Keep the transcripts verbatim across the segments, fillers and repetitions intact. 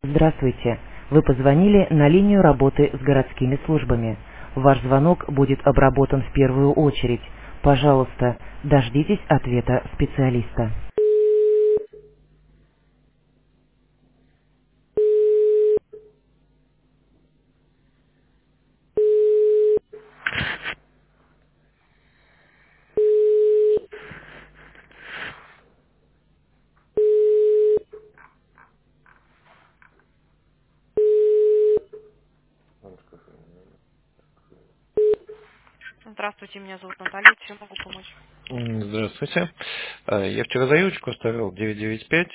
Здравствуйте. Вы позвонили на линию работы с городскими службами. Ваш звонок будет обработан в первую очередь. Пожалуйста, дождитесь ответа специалиста. Здравствуйте, меня зовут Наталья. Чем могу помочь? М, Здравствуйте. А, Я вчера заявочку оставил девять девять пять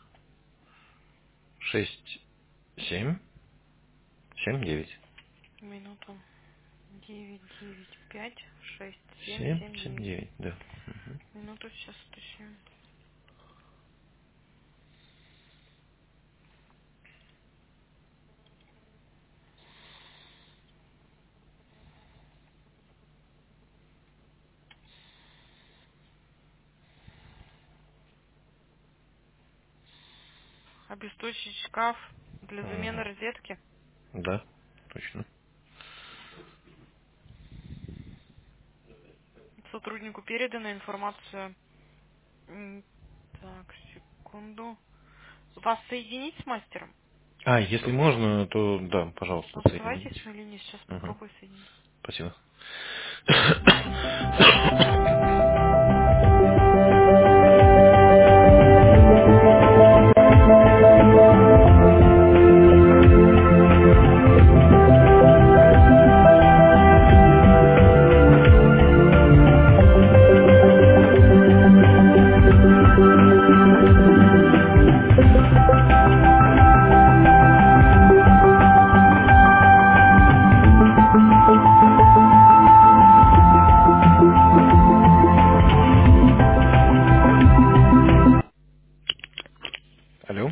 шесть семь семь девять. Минуту. девять девять пять шесть семь семь семь семь девять. девять, да. Минуту, сейчас уточню. Обесточить шкаф для замены Мгм. розетки. Да, точно. Сотруднику передана информация. М, Так, секунду. Вас соединить с мастером? А, если можно, то да, пожалуйста, Оставайтесь соедините. на линии, сейчас Мгм. попробую соединить. Спасибо. Алло.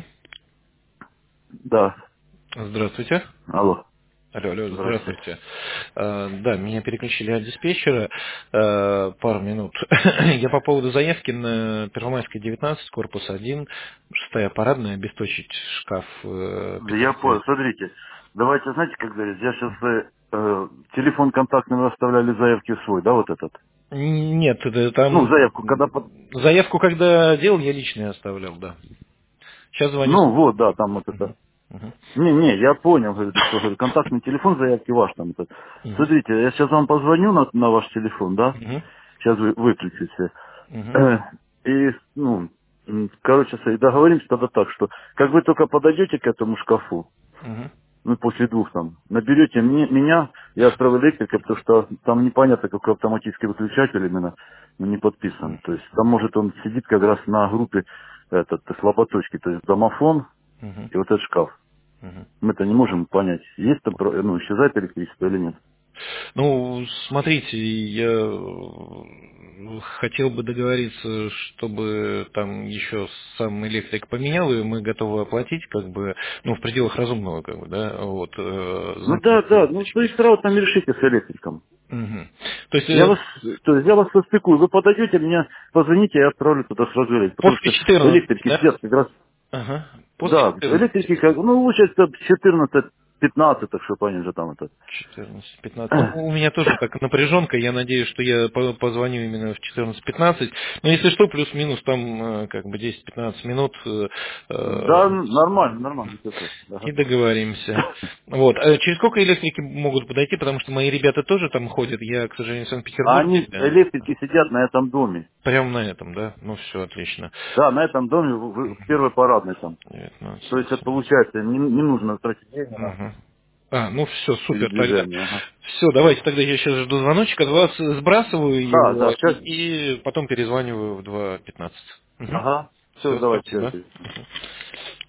Да. Здравствуйте. Алло. Алло, алло, Здравствуйте. здравствуйте. Э, Да, меня переключили от диспетчера. Э, Пару минут. Я по поводу заявки на Первомайской девятнадцать, корпус один, шестая парадная, обесточить шкаф э, Я понял. пятидесятилетний. Смотрите, давайте, знаете, как говорить, я сейчас э, э, телефон контактный вы оставляли заявки свой, да, вот этот? Нет, это Ну, там заявку, когда... под- заявку, когда делал, я лично оставлял, да. Сейчас звоню. Ну, вот, да, там вот это. Мгм, мгм, Не, не, я понял, говорю, что, говорю, контактный телефон заявки ваш там. Этот. мгм, Смотрите, я сейчас вам позвоню на, на ваш телефон, да? мгм, Сейчас вы выключите. мгм, Э, И, ну, м, короче, с- договоримся тогда так, что как вы только подойдете к этому шкафу, мгм, ну, после двух там, наберете мне, меня, я отправлю электрика, потому что там непонятно, какой автоматический выключатель именно, ну, не подписан. То есть там, может, он сидит как раз на группе этот, слаботочки, то есть домофон мгм, и вот этот шкаф. мгм. Мы-то не можем понять, есть там, про- ну, исчезает электричество или нет. Ну, смотрите, я э, хотел бы договориться, чтобы там еще сам электрик поменял, и мы готовы оплатить, как бы, ну, в пределах разумного, как бы, да, вот, э, Ну да, за да, ну то электрички. есть сразу там решите с электриком. Мгм. То есть Я э, вас, то есть я вас состыкую, вы подойдете, мне позвоните, я отправлю туда сразу электрик. Потому после что четырнадцати, электрики да? сидят как раз. Ага, после Да, четырнадцати. электрики как, ну, лучше это четырнадцать пятнадцать, так что они же там это. четырнадцать пятнадцать. Ну, у меня тоже так напряженка. Я надеюсь, что я по- позвоню именно в четырнадцать пятнадцать. Но если что, плюс-минус там э, как бы десять-пятнадцать минут э, Да, э, нормально, нормально, все хорошо. и Ага. договоримся. Вот. А через сколько электрики могут подойти? Потому что мои ребята тоже там ходят. Я, к сожалению, в А Санкт-Петербурге. они, Да. электрики, сидят на этом доме. Прямо на этом, да? Ну все, отлично. Да, на этом доме, в, в- в первой парадной там. То есть это девятнадцать. получается, не, не нужно тратить деньги на Мгм. А, ну все, супер тогда. передвижение. Ага, Все, давайте тогда я сейчас жду звоночек, от вас сбрасываю да, его да, и, сейчас. и потом перезваниваю в два пятнадцать. Ага, все, Все, давайте спасибо. связи.